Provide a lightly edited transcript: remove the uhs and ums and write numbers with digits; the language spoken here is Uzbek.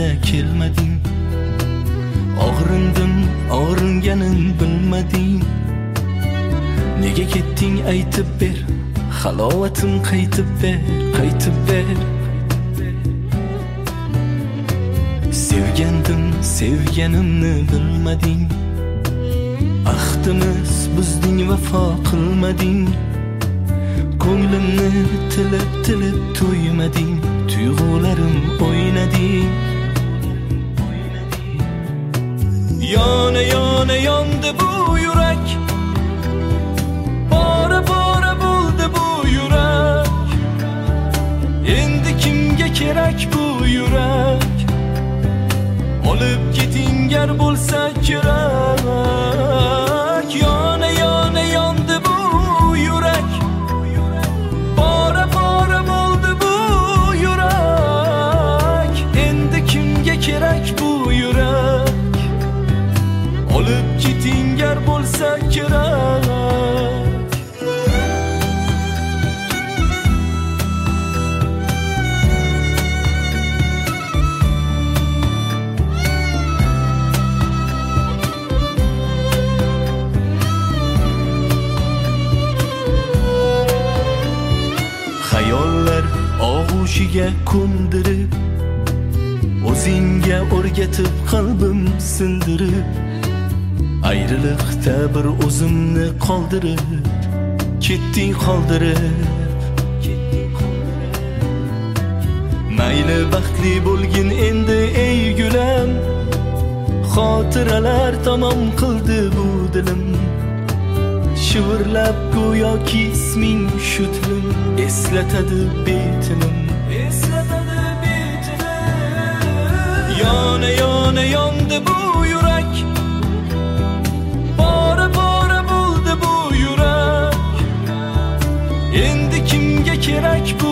ko'zimga kelmading. Og'rindim, og'ringanin bilmading. Nega ketding aytib ber, halovatim qaytib ber, qaytib ber. Sevgandim, sevganimni bilmading. Ahdimiz buzding, vafo qilmading. Ko'nglimni tilib to'ymading. Tuyg'ularim o'ynading. Yona yona yondi bu yurak. Bora bora bo'ldi bu yurak. Endi kimga kerak bu yurak? Olib keting gar bo'lsa kerak. Yona yona yondi bu yurak. Bora bora bo'ldi bu yurak. Endi kimga kerak bu yurak? Olib keting gar bo'lsa kerak. Xayollar og'ushiga ko'ndirib, o'zingga o'rgatib qalbim sindirib, ayriliqda bir o'zimni qoldirib, ketding qoldirib. Mayli baxtli bo'lgin endi ey gulam, xotiralar tamom qildi bu dilim. Shivirlab go'yoki isming shu tilim, eslatadi betinim, eslatadi betinim. Yona yona yondi bu yurak. Bora bora bo'ldi bu yurak. Endi kimga kerak